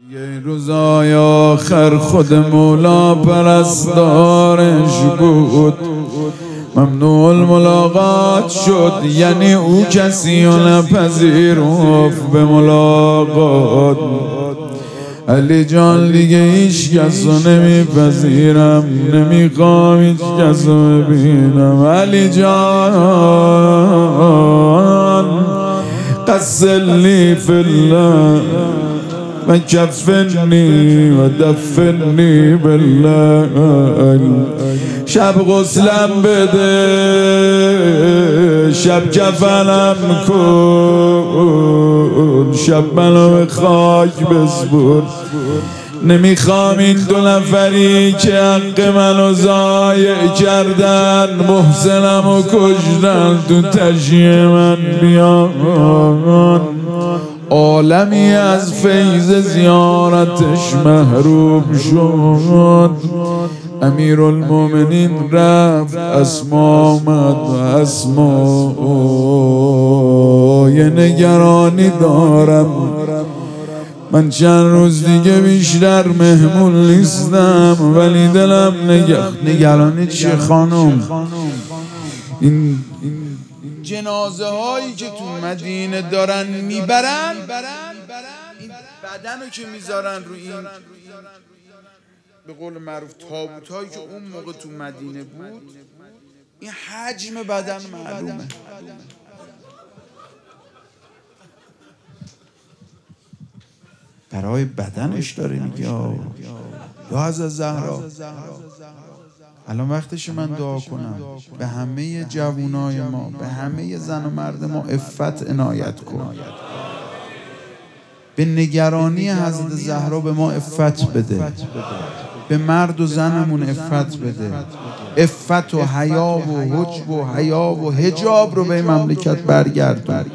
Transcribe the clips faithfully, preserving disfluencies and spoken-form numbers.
یه روزای آخر خود مولا پرستارش بود، ممنوع الملاقات شد، یعنی او کسی و نپذیرفت به ملاقات. علی جان دیگه هیچ کس رو نمیپذیرم، نمیخوام هیچ کس رو ببینم. علی جان قسلی فی الله و کفنی و دفنی بالله، شب غسلم بده شب کفنم کن، شب منو به خاک بسپر. نمیخوام این دو نفری که حق منو ضایع کردن، محسنم و کشتن، تو تشییع من بیان. عالمی از فیض زیارتش محروم شد. امیر المومنین رفت، اسما آمد و اسما یه نگرانی دارم، من چند روز دیگه بیشتر مهمون نیستم، ولی دلم نگه... نگرانی چیه خانم؟ این جنازه هایی که تو مدینه دارن میبرن، این بدن رو که میذارن رو این به قول معروف تابوت هایی که اون موقع تو مدینه بود، این حجم بدن معلومه. برای بدنش داره میگه یا حضرت زهرا الان وقتش من دعا کنم به همه جوانای ما، به همه زن و مرد ما عفت عنایت کن، به نگرانی حضرت زهرا به ما عفت بده، به مرد و زنمون عفت بده، عفت و حیا و حجب و حیا و حجاب رو به مملکت برگردون.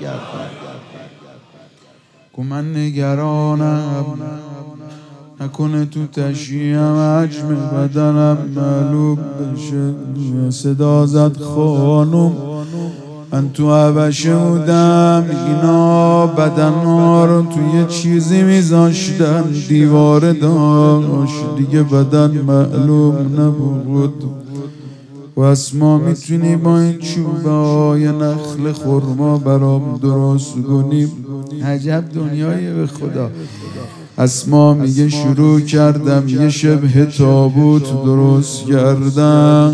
که من نگرانم نکنه تو تشییعم حجم بدنم معلوم بشه. صدا زد خانم من تو حبشه بودم، اینا بدنها رو توی چیزی میذاشتن، دیواره داشت دیگه بدن معلوم نبود. و اسما میتونی با این چوبه های نخل خرما برام درست کنیم؟ عجب دنیای به خدا. اسما میگه شروع کردم یه شبه تابوت درست کردم،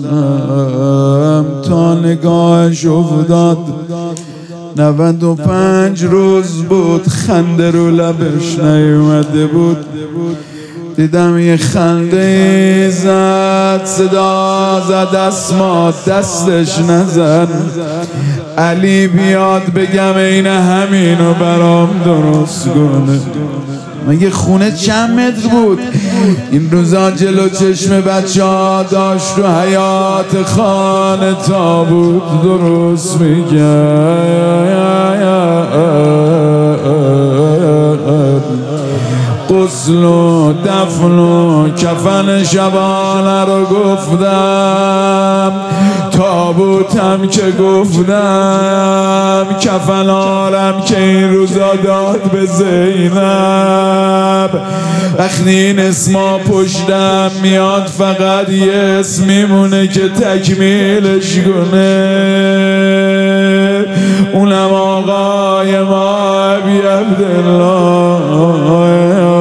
تا نگاهش افتاد نود و پنج روز بود، خنده رو لبش نیومده بود. دیدم یه خنده زد، صدا زد اسما دستش نزن، علی بیاد بگم این همینو برام درست کنه. مگه خونه چند متر بود؟ این روزا جلو چشم بچه ها داشت تو حیات خانه تابوت درست میگه. غسل و دفن و کفن شبانه رو گفتم، تابوتم که گفتم، کفنارم که این روزا داد به زینب. وقتی این اسما پشتم میاد فقط یه اسم میمونه که تکمیلش کنه، اونم آقای ما ابی عبدالله.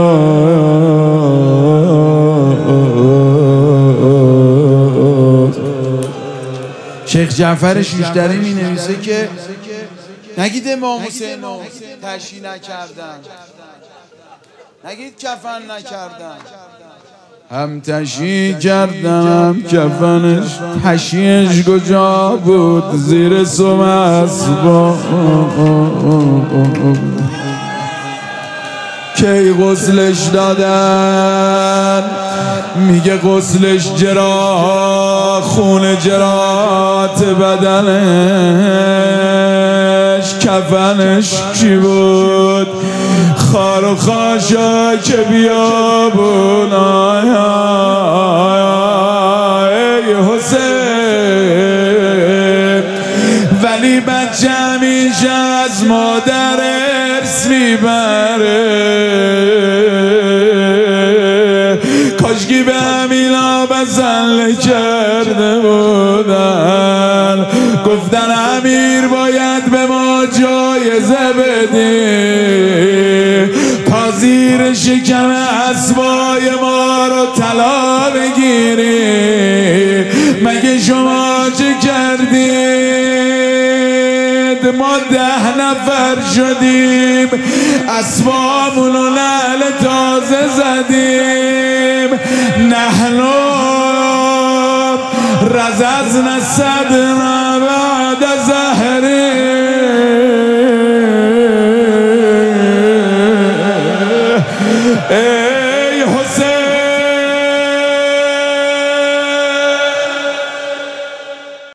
شیخ جعفر شیشتری می نویسه که نگید امام حسین تشییع نکردن، نگید کفن نکردن، هم تشییع کردم هم کفنش. تشییعش کجا بود؟ زیر سم اسبا. کی غسلش دادن؟ میگه غسلش جرا خون جرات بدنش. کفنش چی بود؟ خار و خاشاک بیابون. ای حسین ولی بچه همیشه از مادر ارث میبره. کاشکی به امینا بزله کرده بودن، گفتن امیر باید به ما جایزه بدی تا زیر شکم اسبای ما رو طلا بگیری. مگه شما چه کردید؟ ما ده نفر شدیم، اسبامونو نعل تازه زدیم. نحنو رززنا صدنا بعد